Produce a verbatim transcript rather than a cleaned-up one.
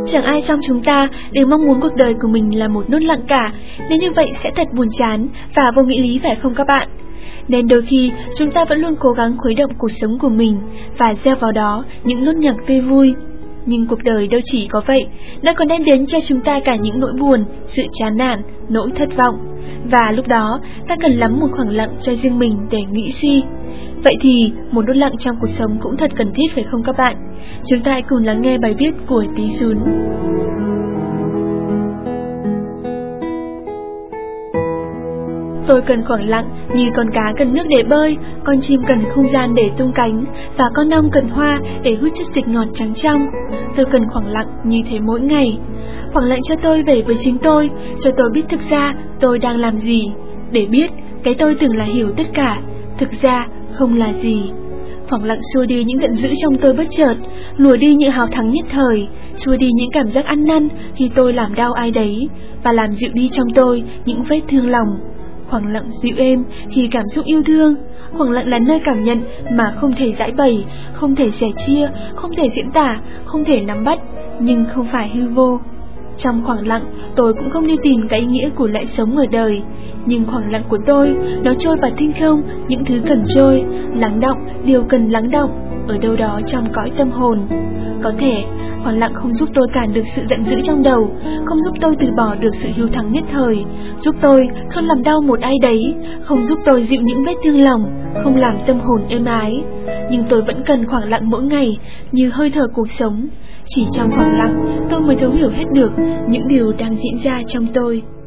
Chẳng ai trong chúng ta đều mong muốn cuộc đời của mình là một nốt lặng cả, nếu như vậy sẽ thật buồn chán và vô nghĩa lý phải không các bạn? Nên đôi khi chúng ta vẫn luôn cố gắng khuấy động cuộc sống của mình và gieo vào đó những nốt nhạc tươi vui. Nhưng cuộc đời đâu chỉ có vậy, nó còn đem đến cho chúng ta cả những nỗi buồn, sự chán nản, nỗi thất vọng. Và lúc đó ta cần lắm một khoảng lặng cho riêng mình để nghĩ suy. Vậy thì một nốt lặng trong cuộc sống cũng thật cần thiết phải không các bạn? Chúng ta hãy cùng lắng nghe bài viết của Tí Xún. Tôi cần khoảng lặng như con cá cần nước để bơi, con chim cần không gian để tung cánh, và con ong cần hoa để hút chất dịch ngọt trắng trong. Tôi cần khoảng lặng như thế mỗi ngày. Khoảng lặng cho tôi về với chính tôi, cho tôi biết thực ra tôi đang làm gì, để biết cái tôi tưởng là hiểu tất cả, thực ra không là gì. Khoảng lặng xua đi những giận dữ trong tôi bất chợt, lùa đi những hào thắng nhất thời, xua đi những cảm giác ăn năn khi tôi làm đau ai đấy, và làm dịu đi trong tôi những vết thương lòng. Khoảng lặng dịu êm khi cảm xúc yêu thương. Khoảng lặng là nơi cảm nhận mà không thể giải bày, không thể sẻ chia, không thể diễn tả, không thể nắm bắt, nhưng không phải hư vô. Trong khoảng lặng, tôi cũng không đi tìm cái ý nghĩa của lại sống ở đời. Nhưng khoảng lặng của tôi, nó trôi vào thinh không, những thứ cần trôi, lắng động, điều cần lắng động, ở đâu đó trong cõi tâm hồn. Có thể, khoảng lặng không giúp tôi cản được sự giận dữ trong đầu, không giúp tôi từ bỏ được sự hiếu thắng nhất thời, giúp tôi không làm đau một ai đấy, không giúp tôi dịu những vết thương lòng, không làm tâm hồn êm ái. Nhưng tôi vẫn cần khoảng lặng mỗi ngày, như hơi thở cuộc sống. Chỉ trong khoảng lặng, tôi mới thấu hiểu hết được những điều đang diễn ra trong tôi.